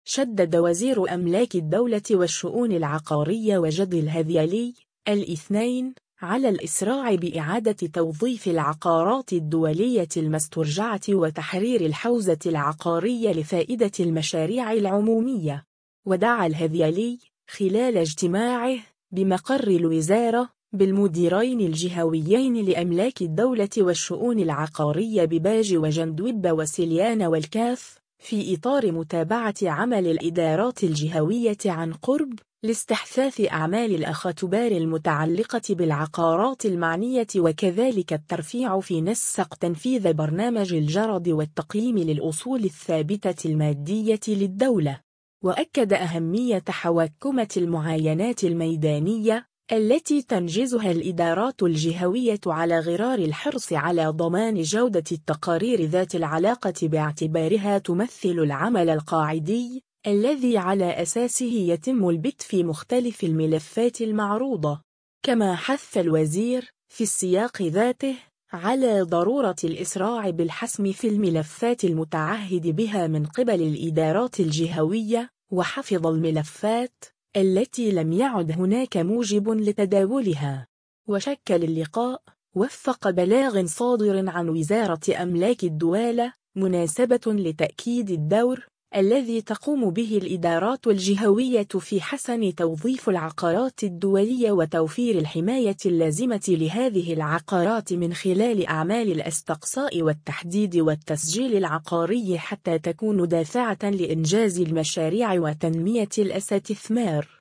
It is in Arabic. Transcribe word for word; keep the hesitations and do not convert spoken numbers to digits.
شدد وزير أملاك الدولة والشؤون العقارية وجد الهذيلي الاثنين على الإسراع بإعادة توظيف العقارات الدولية المسترجعة وتحرير الحوزة العقارية لفائدة المشاريع العمومية. ودعا الهذيلي خلال اجتماعه بمقر الوزارة بالمديرين الجهويين لأملاك الدولة والشؤون العقارية بباجي وجندوب وسليان والكاف في إطار متابعة عمل الإدارات الجهوية عن قرب لاستحثاث أعمال الأخطبار المتعلقة بالعقارات المعنية، وكذلك الترفيع في نسق تنفيذ برنامج الجرد والتقييم للأصول الثابتة المادية للدولة. وأكد أهمية حوكمة المعاينات الميدانية التي تنجزها الإدارات الجهوية على غرار الحرص على ضمان جودة التقارير ذات العلاقة باعتبارها تمثل العمل القاعدي الذي على أساسه يتم البت في مختلف الملفات المعروضة. كما حث الوزير في السياق ذاته على ضرورة الإسراع بالحسم في الملفات المتعهد بها من قبل الإدارات الجهوية وحفظ الملفات التي لم يعد هناك موجب لتداولها. وشكل اللقاء وفق بلاغ صادر عن وزارة أملاك الدولة مناسبة لتأكيد الدور الذي تقوم به الإدارات الجهوية في حسن توظيف العقارات الدولية وتوفير الحماية اللازمة لهذه العقارات من خلال أعمال الاستقصاء والتحديد والتسجيل العقاري حتى تكون دافعة لإنجاز المشاريع وتنمية الاستثمار.